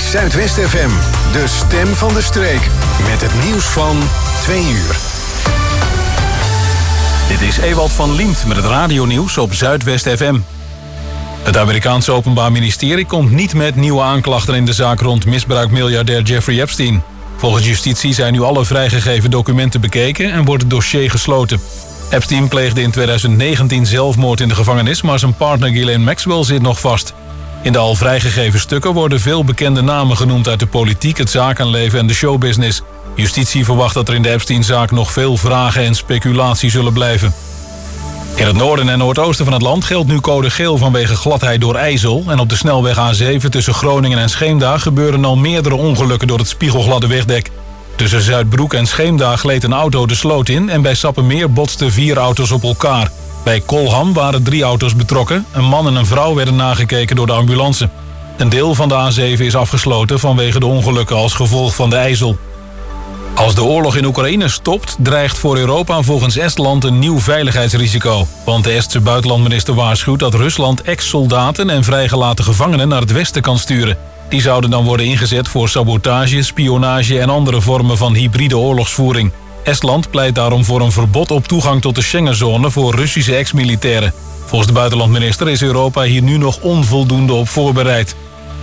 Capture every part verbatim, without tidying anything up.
Zuidwest F M, de stem van de streek. Met het nieuws van twee uur. Dit is Ewald van Liemt met het radionieuws op Zuidwest F M. Het Amerikaanse Openbaar Ministerie komt niet met nieuwe aanklachten in de zaak rond misbruikmiljardair Jeffrey Epstein. Volgens justitie zijn nu alle vrijgegeven documenten bekeken en wordt het dossier gesloten. Epstein pleegde in tweeduizend negentien zelfmoord in de gevangenis, maar zijn partner Ghislaine Maxwell zit nog vast. In de al vrijgegeven stukken worden veel bekende namen genoemd uit de politiek, het zakenleven en de showbusiness. Justitie verwacht dat er in de Epstein-zaak nog veel vragen en speculatie zullen blijven. In het noorden en noordoosten van het land geldt nu code geel vanwege gladheid door ijzel. En op de snelweg A zeven tussen Groningen en Scheemda gebeuren al meerdere ongelukken door het spiegelgladde wegdek. Tussen Zuidbroek en Scheemda gleed een auto de sloot in en bij Sappemeer botsten vier auto's op elkaar. Bij Kolham waren drie auto's betrokken. Een man en een vrouw werden nagekeken door de ambulance. Een deel van de A zeven is afgesloten vanwege de ongelukken als gevolg van de ijzel. Als de oorlog in Oekraïne stopt, dreigt voor Europa volgens Estland een nieuw veiligheidsrisico. Want de Estse buitenlandminister waarschuwt dat Rusland ex-soldaten en vrijgelaten gevangenen naar het westen kan sturen. Die zouden dan worden ingezet voor sabotage, spionage en andere vormen van hybride oorlogsvoering. Estland pleit daarom voor een verbod op toegang tot de Schengenzone voor Russische ex-militairen. Volgens de buitenlandminister is Europa hier nu nog onvoldoende op voorbereid.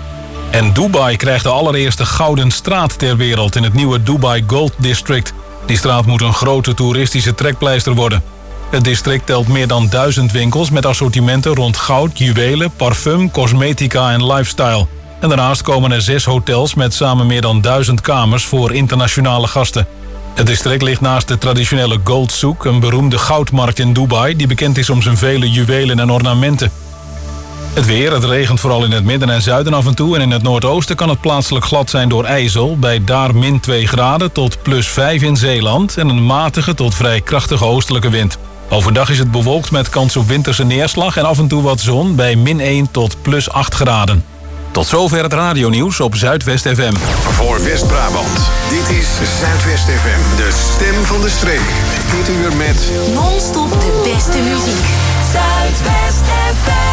En Dubai krijgt de allereerste gouden straat ter wereld in het nieuwe Dubai Gold District. Die straat moet een grote toeristische trekpleister worden. Het district telt meer dan duizend winkels met assortimenten rond goud, juwelen, parfum, cosmetica en lifestyle. En daarnaast komen er zes hotels met samen meer dan duizend kamers voor internationale gasten. Het district ligt naast de traditionele Gold Souk, een beroemde goudmarkt in Dubai die bekend is om zijn vele juwelen en ornamenten. Het weer, het regent vooral in het midden en zuiden af en toe en in het noordoosten kan het plaatselijk glad zijn door ijzel, bij daar min twee graden tot plus vijf in Zeeland en een matige tot vrij krachtige oostelijke wind. Overdag is het bewolkt met kans op winterse neerslag en af en toe wat zon bij min één tot plus acht graden. Tot zover het radionieuws op Zuidwest F M. Voor West-Brabant, dit is Zuidwest F M, de stem van de streek. Dit uur met non-stop de beste muziek. Zuidwest F M.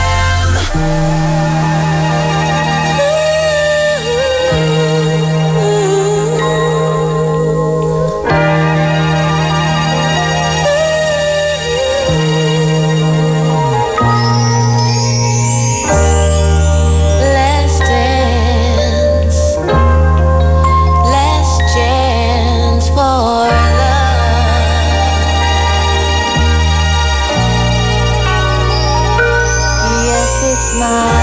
My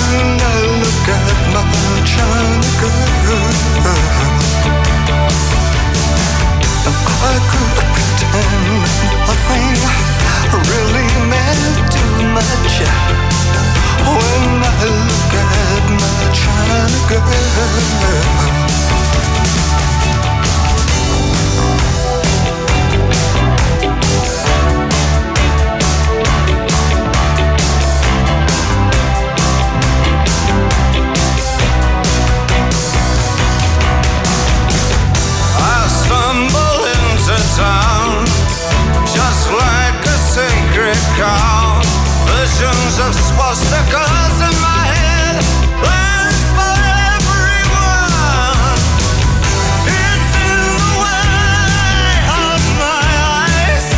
When I look at my China girl, I could pretend nothing really meant too much. When I look at my China girl, town, just like a sacred cow. Visions of swastikas in my head, plans for everyone. It's in the way of my eyes.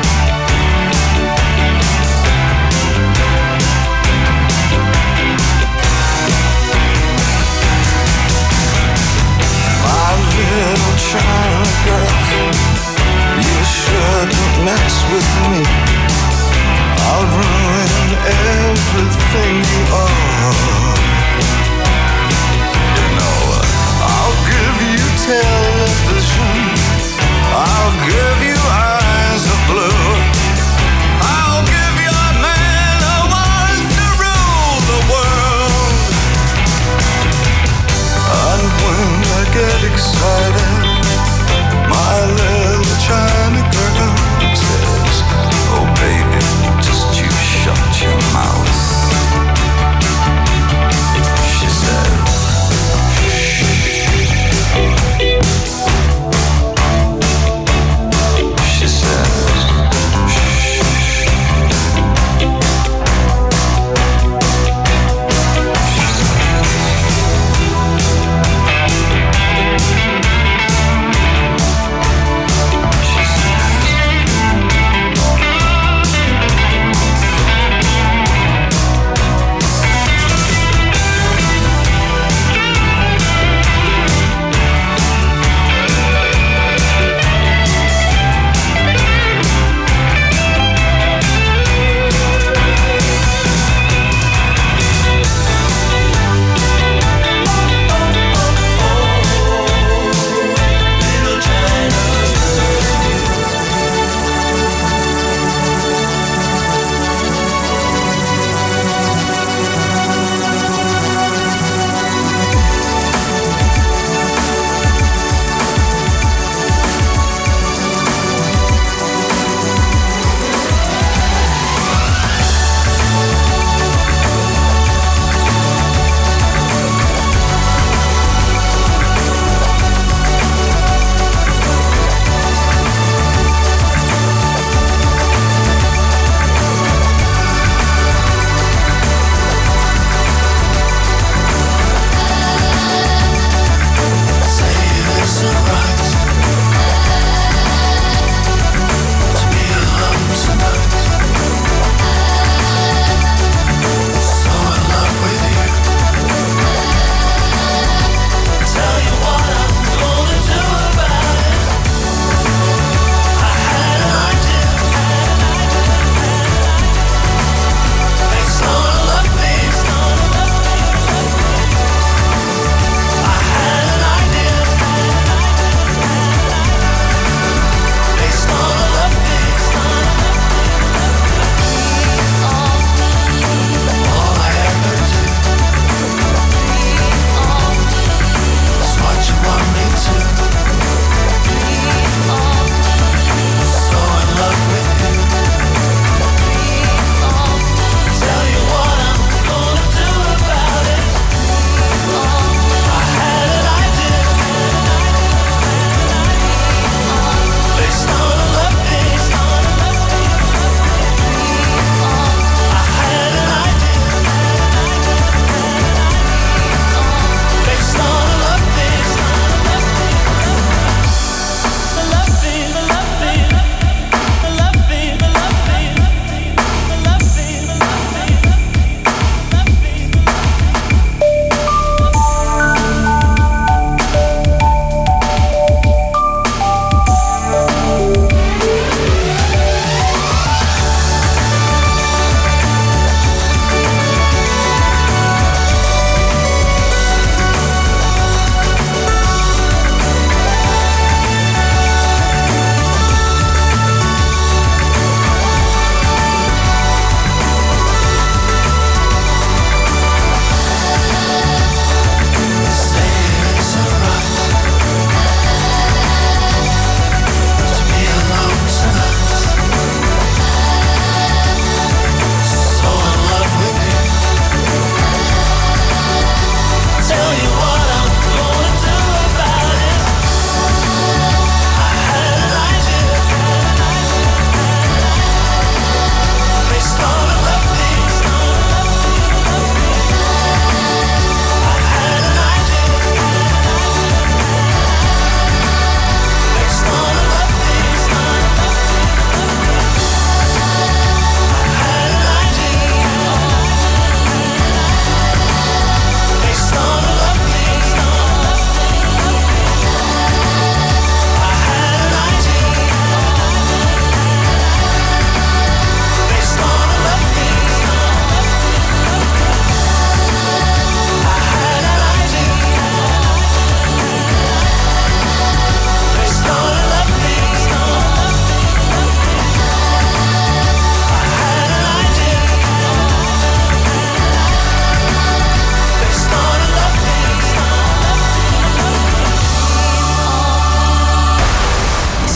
My little China girl, you shouldn't mess with me. I'll ruin everything you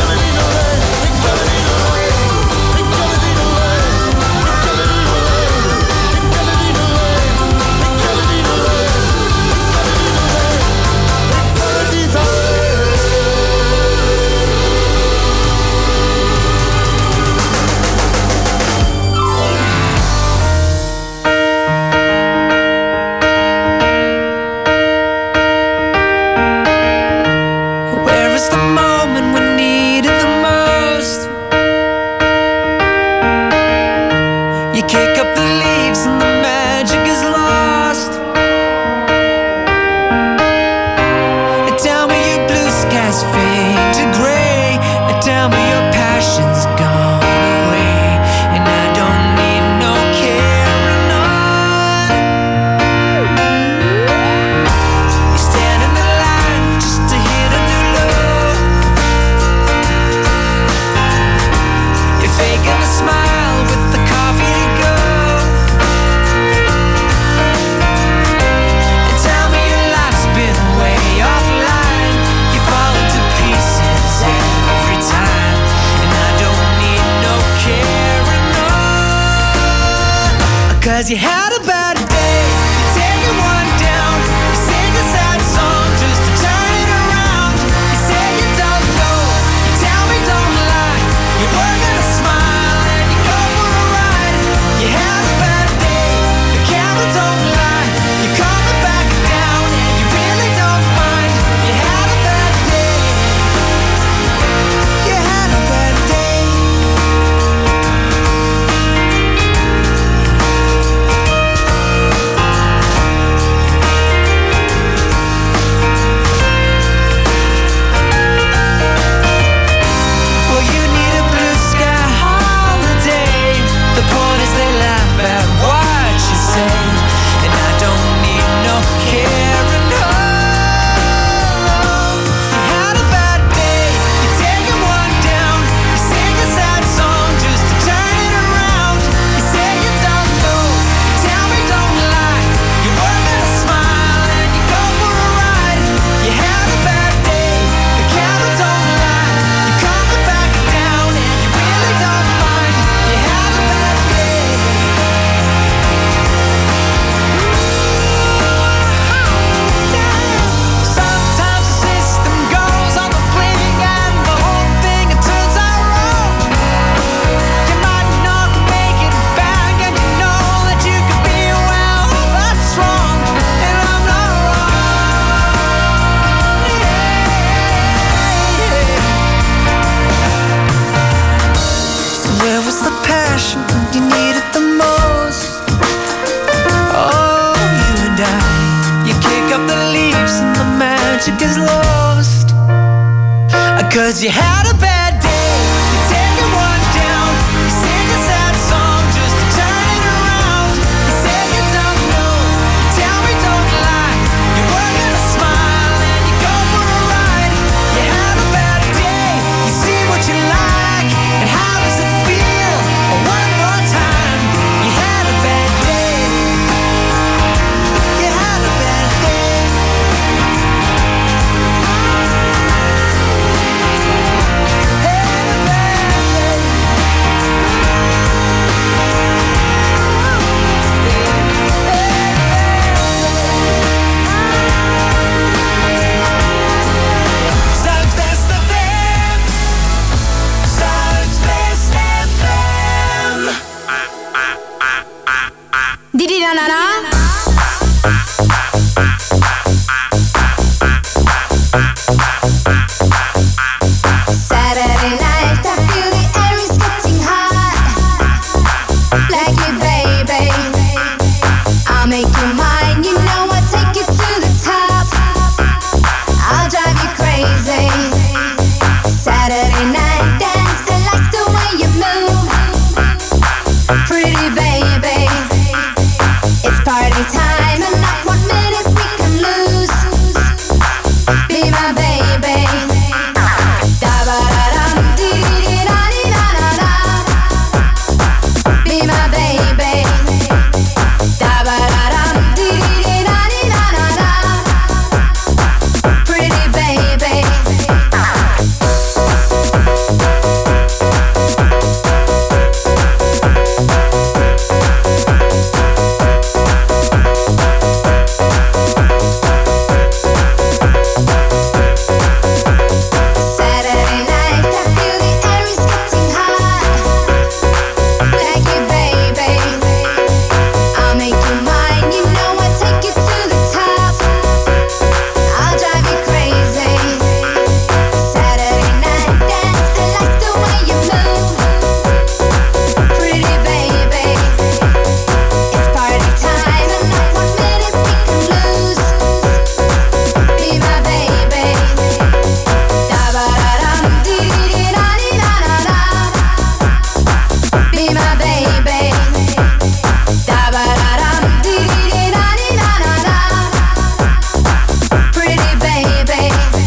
Cause you had a bad day, you're taking one down, you sing a sad song just to magic is lost. Cause you had a bad day, you're taking one down. You sing a sad song just to turn it around. You say you don't know, you tell me don't lie. You were gonna smile and you go for a ride. You had a bad day, you see what you like. And how does it feel? One more time. You had a bad day. You had a bad day. Saturday night, I feel the air is getting hot. Like me, baby, I'll make you mine. You know I'll take you to the top. I'll drive you crazy. Saturday night dance, I like the way you move. Pretty baby, it's party time and not one minute we can lose. Be my baby. Da-ba-da-dum, dee-dee-da-dee-da-da-da. Be my baby. Da-ba-da-dum, dee-dee-da-dee-da-da-da. Pretty baby. Saturday night, I feel the air is getting hot. Like you, baby, I'll make you mine. You know I'll take you to the top. I'll drive you crazy. Saturday night dance, I like the way you move. Pretty baby, it's party time and not one minute we can lose. Be my baby. Da-ba-da-dum, dee-dee-da-dee-da-da-da. Be my baby. Da-ba-da-dum, dee-dee-da-dee-da-da-da. Pretty baby.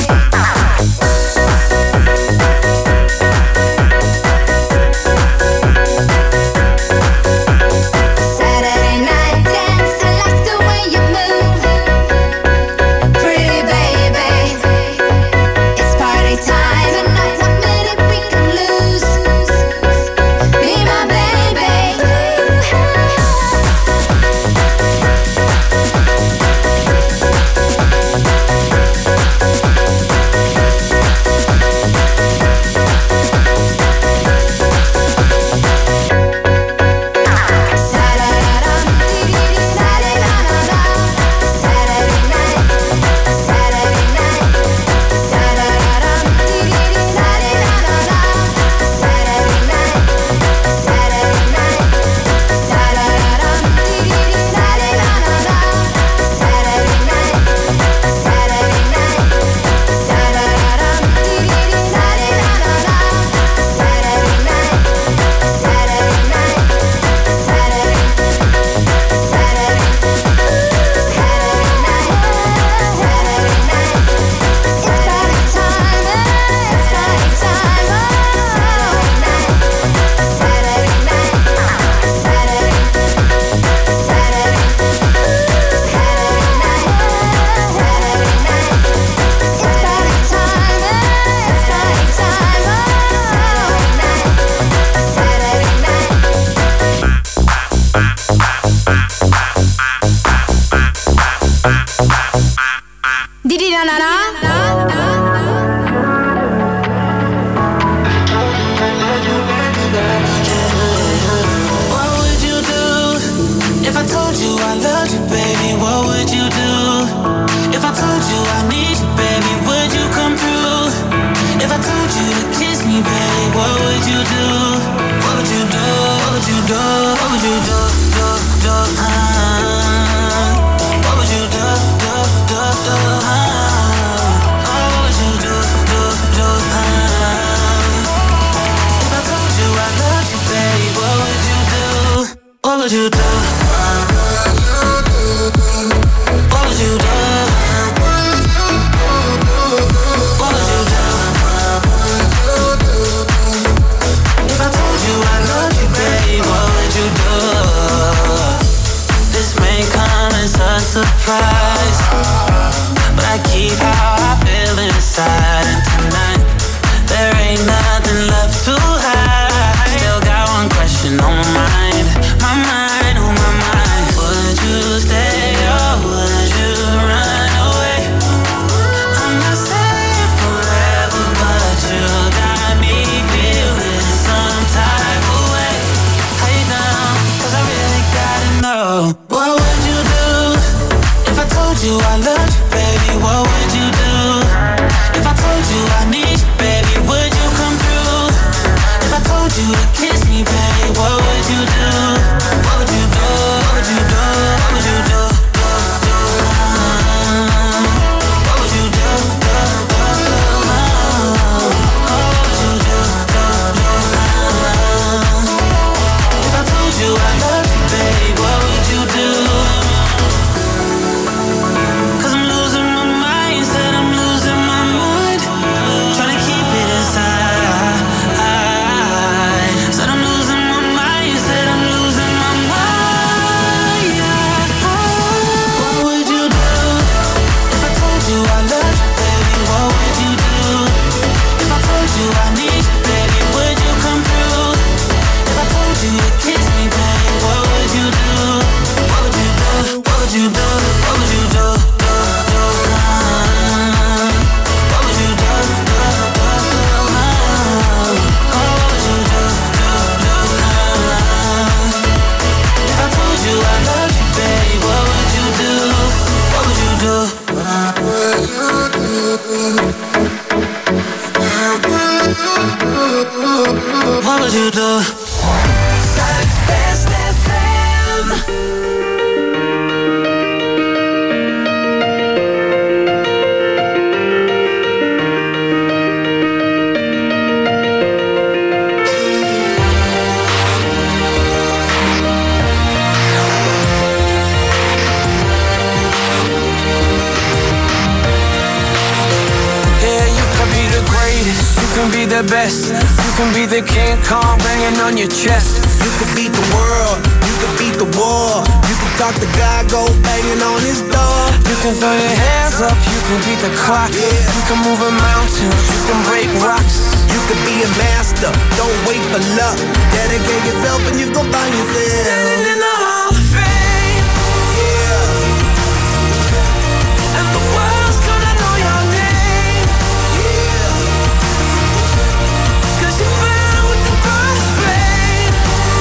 Saturday night dance, I like the way you move. Pretty baby, it's party time and not one minute we can lose. Be my baby. Sa-da-da-dum, dee-dee-da-da-da-da. Saturday night, Saturday night. Sa-da-da-dum, dee-dee-da-da-da-da. Saturday night, Saturday night. Sa-da-da-dum, dee-dee-da-da-da-da. Saturday night, Saturday night. Sa-da-da-dum, dee-dee-da-da-da-da. Saturday night, Saturday night. Saturday, Saturday, Saturday night, Saturday night. It's party time, it's party time. Saturday night, Saturday night, Saturday, Saturday, Saturday night, Saturday night. It's party time, it's party time. Saturday night, Saturday night. What would you do if I told you I loved you, baby? What would you do if I told you I need you, baby? Would you come through? If I told you to kiss me, baby, what would you do? What would you do? What would you do? What would you do? Do, do, ah. What would you do? Do, do, do, ah. would you do? What would you do? What would you do? If I told you I love you, babe, what would you do? This may come as a surprise, but I keep how I feel inside. And tonight, there ain't nothing left to hide. Still got one question on my mind, my mind, on my mind. Would you stay or would you run away? I'm not saying forever, but you got me feeling some type of way. How you down? Cause I really gotta know. What would you do if I told you I loved you, baby? What would you do if I told you I need you, baby? Would you come through? If I told you to kiss me, baby, what would you do? What would you do? What would you do? What would you do? What would you do? What would you do? If I told you I love you, baby, what would you do? Cause I'm losing my mind, said I'm losing my mind, trying to keep it inside. Said I'm losing my mind, said I'm losing my mind. What would you do if I told you I loved you, baby? What would you do if I told you I need you, baby? Would you come through? If I told you to kiss me, baby, what would you do? What would you do? What would you do? What would you do? What would you do? If I told you I love you, babe, what would you do? What would you do? What would you do? Best F M. You can be the best. You can be the King Kong banging on your chest. You could beat the world, you could beat the war. You can talk to God, go banging on his door. You can throw your hands up, you can beat the clock. Yeah. You can move a mountain, you can break rocks. You could be a master, don't wait for luck. Dedicate yourself and you gon' find yourself Standing in the Hall of Fame. Yeah. And the world's gonna know your name. Yeah. Cause you burn with the cross flame.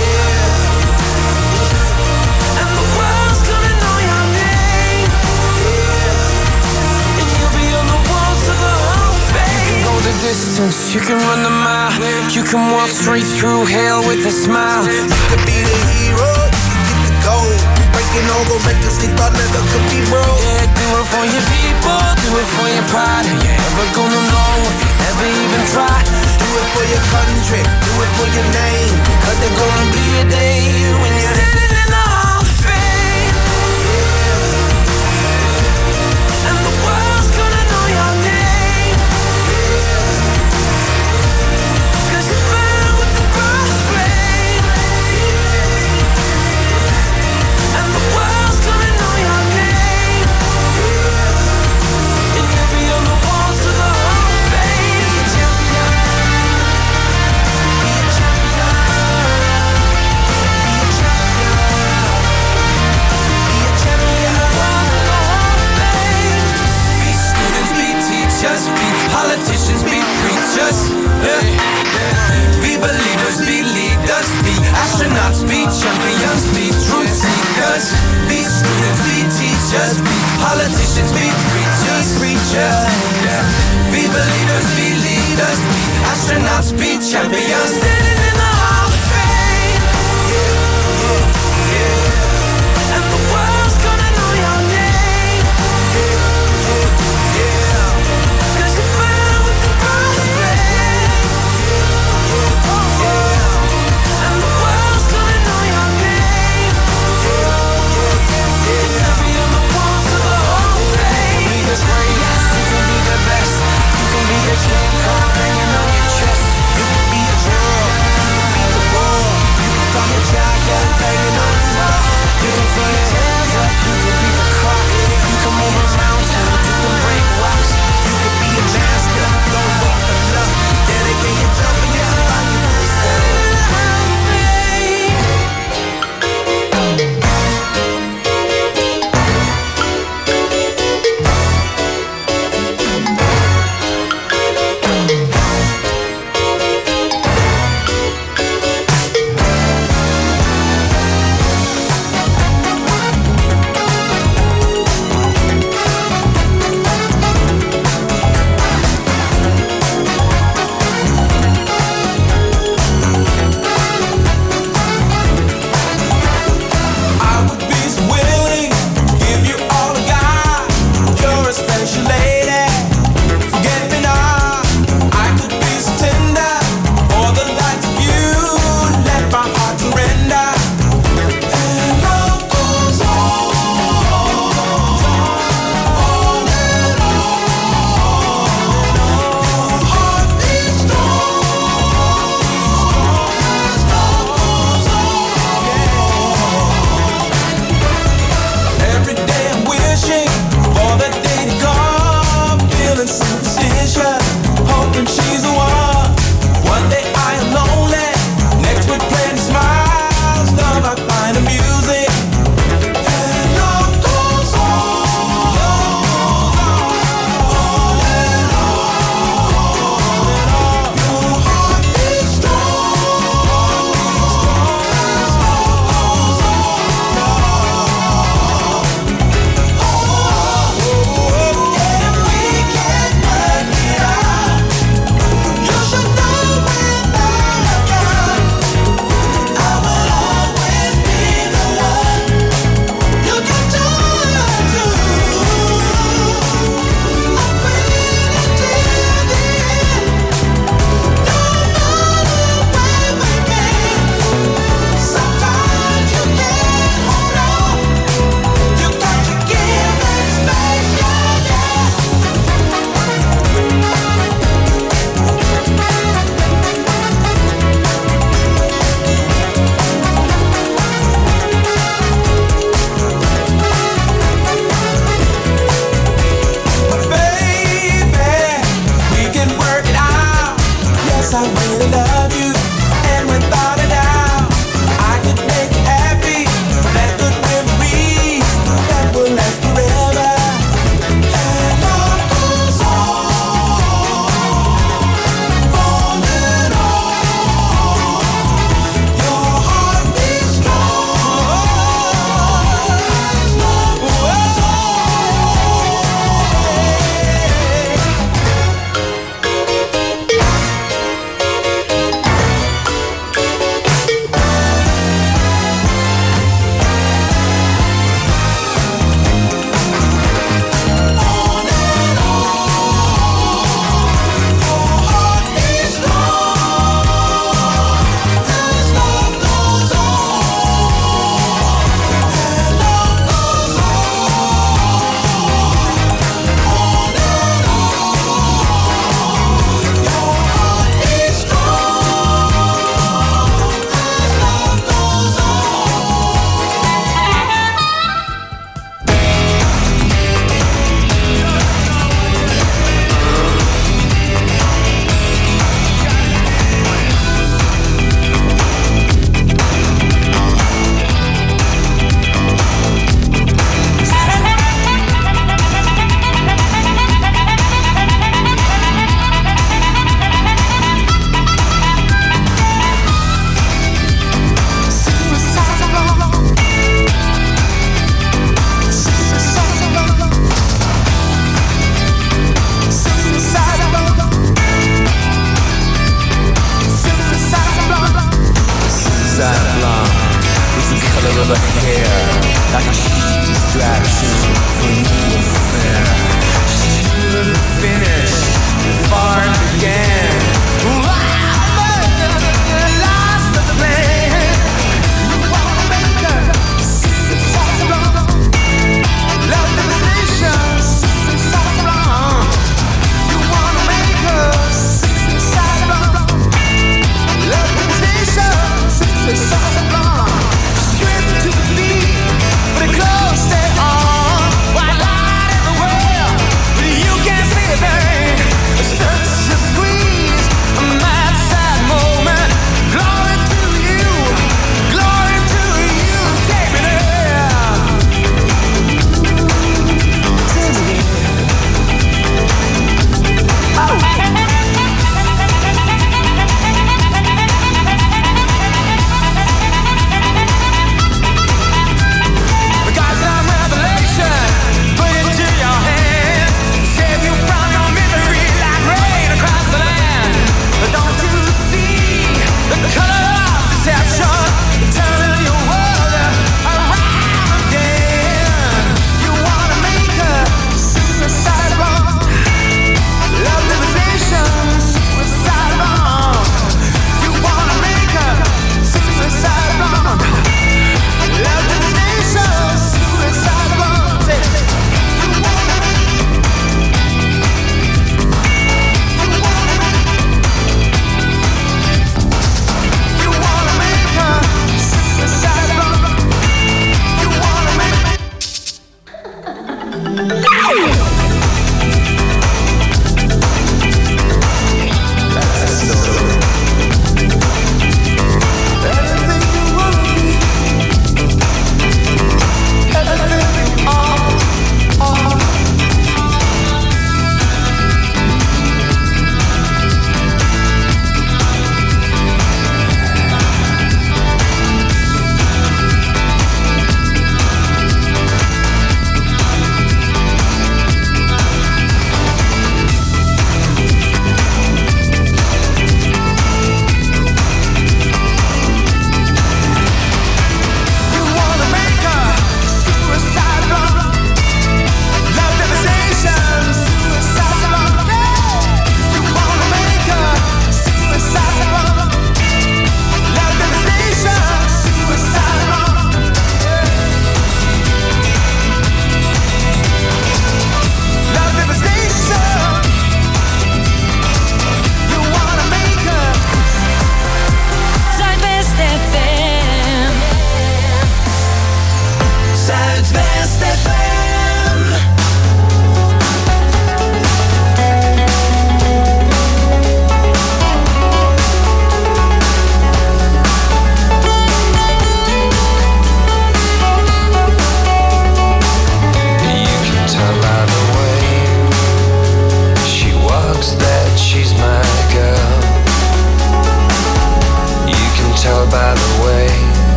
Yeah. And the world's gonna know your name. Yeah. And you'll be on the walls of the Hall of Fame. You can go the distance, you can run the mile. You can walk straight through hell with a smile. You could be the hero, you can get the gold. Breaking all the records they thought never could be broke. Yeah, do it for your people, do it for your pride. Are you ever gonna know if you never even try? Do it for your country, do it for your name. Cause there's gonna be a day when you're Standing in the Hall of Fame. And the world's gonna know your name. Cause you burn with the cross flame. And the world's gonna know your name. And you'll be on the walls of the Hall of Fame. Be a champion. Be a champion. Be a champion. Be a champion. The walls of the Hall of Fame. Be students, be teachers, be politicians, be preachers. Yeah. Be believers, be leaders, be astronauts, be champions, be truth seekers. Be students, be teachers, be politicians, be preachers, preachers. Yeah. Be believers, be leaders, be astronauts, be champions. Standing in the Hall of Fame. And the world's gonna know your name. Cause you burn with the cross flame. And the world's gonna know your name.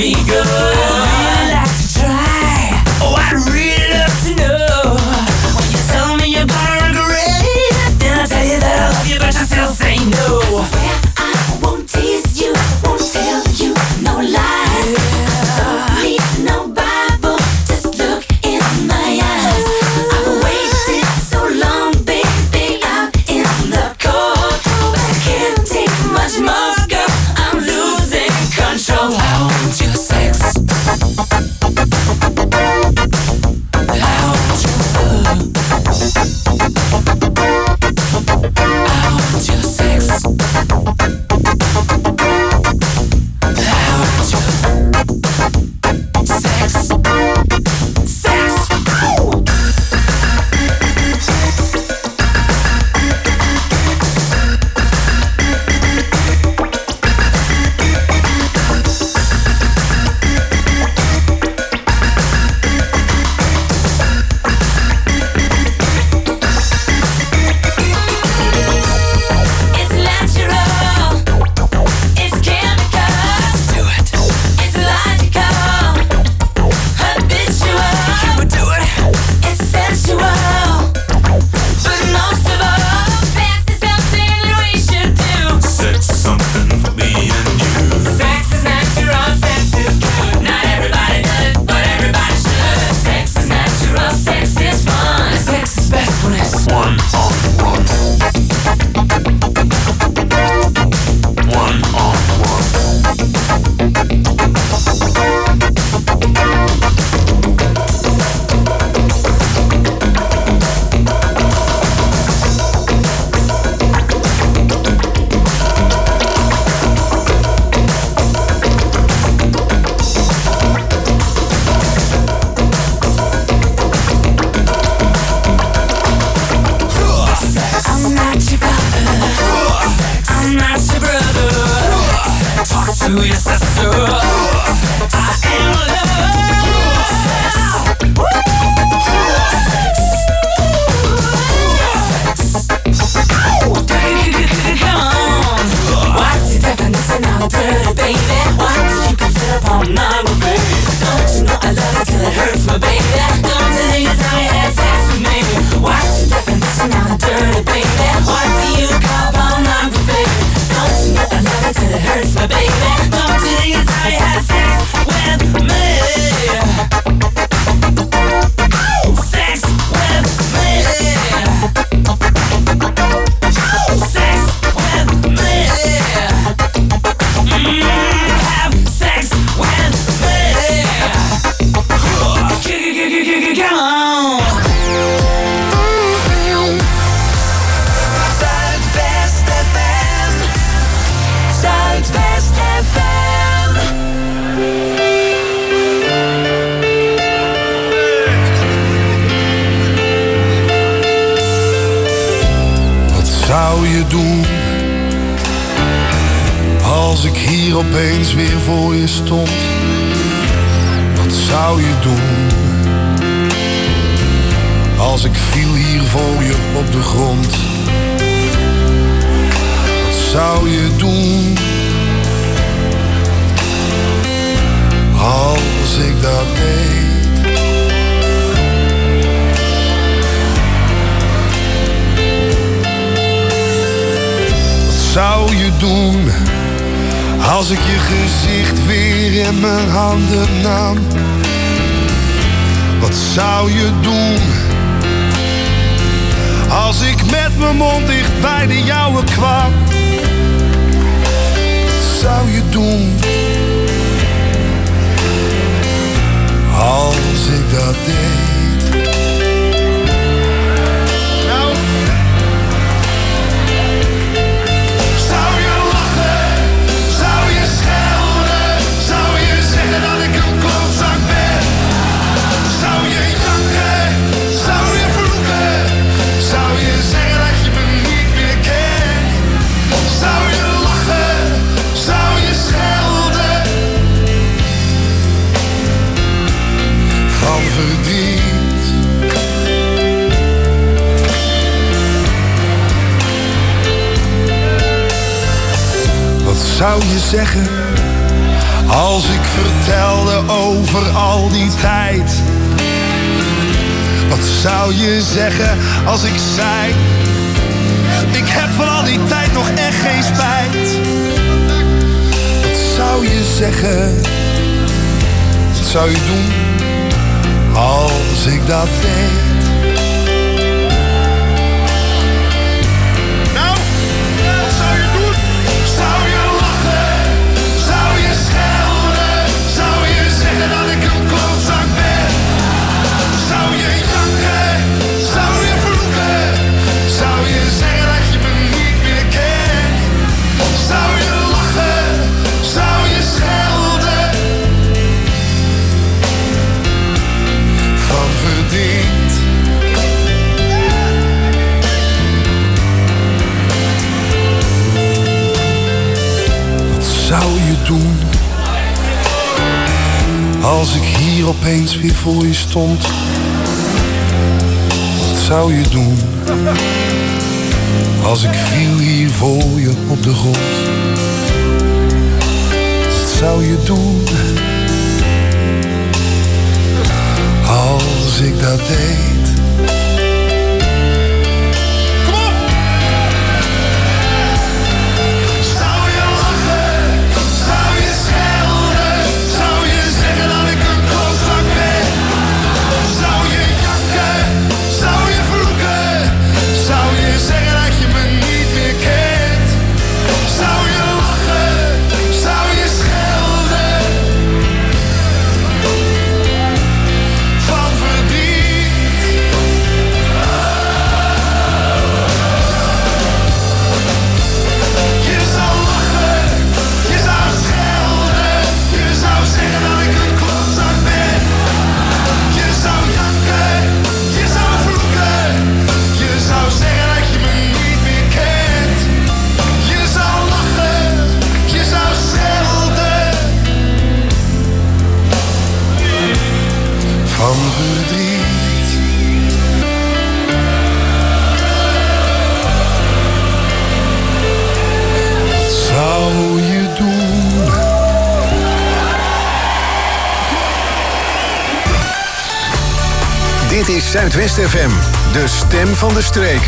me go. I'd really like to try. Oh, I'd really love to know. When you tell me you're gonna regret it, then I tell you that I love you, but you still say no. Swear I won't tease you, won't tell you no lies. Don't need no Bible, just look in my eyes. I've waited so long, baby, out in the cold, but I can't take much more, girl. I'm losing control. I want your sex. I want your love. I want your sex. I want your sex. Sex. It's natural, it's chemical, Do it. it's logical, habitual, Can we do it? it's sensual, but most of all, sex is something that we should do. Sex is something for me and you. Sex is natural, sex is good. Not everybody does it, but everybody should. Sex is natural, sex is fun. Sex is best when it's One on one. One on one. I'm not your father, I'm not your brother. talk to your sister. I am love. Come on. What's your definition of dirty, baby? What do you consider pornography? Don't you know I love it till it hurts, my baby? Don't you think it's how you had sex with me? What's your definition of dirty, baby? What do you call pornography? Don't you know I love it till it hurts, my baby? Don't you think it's how you had sex with me? Sex with me. Sex with me. Mm, have sex with me. Come on. Zuidwest F M. Zuidwest F M. Wat zou je doen als ik hier opeens weer voor je stond? Wat zou je doen als ik viel hier voor je op de grond? Wat zou je doen als ik dat deed? Wat zou je doen als ik je gezicht weer in mijn handen nam? Wat zou je doen als ik met mijn mond dicht bij de jouwe kwam? Wat zou je doen als ik dat deed? Nou, zou je lachen? Zou je schelden? Zou je zeggen dat ik een klootzak ben? Zou je janken? Zou je vloeken? Zou je zeggen dat je me niet meer kent? Zou je lachen? Zou je schelden? Van verdriet. Wat zou je zeggen Als ik vertelde over al die tijd. Wat zou je zeggen als ik zei: ik heb van al die tijd nog echt geen spijt. Wat zou je zeggen? Wat zou je doen als ik dat deed? Nou, wat zou je doen? Zou je lachen? Zou je schelden? Zou je zeggen dat ik een klootzak ben? Zou je janken? Zou je vloeken? Zou je zeggen dat je me niet meer kent? Zou je lachen? Zou je schelden? Van verdriet. Wat zou je doen als ik hier opeens weer voor je stond? Wat zou je doen als ik viel hier voor je op de grond? Wat zou je doen als ik dat deed? Kom op! Zou je lachen? Zou je schelden? Zou je zeggen dat ik een klootzak ben? Zou je janken? Zou je vloeken? Zou je zeggen dat je me niet meer kent? Zou je lachen? Zou je schelden? Van verdriet. Je zou lachen, je zou schelden, je zou zeggen dat ik een klootzak ben. Je zou janken, je zou vloeken, je zou zeggen dat je me niet meer kent. Je zou lachen, je zou schelden. Van verdriet. Wat zou je doen? Dit is Zuidwest F M, de stem van de streek.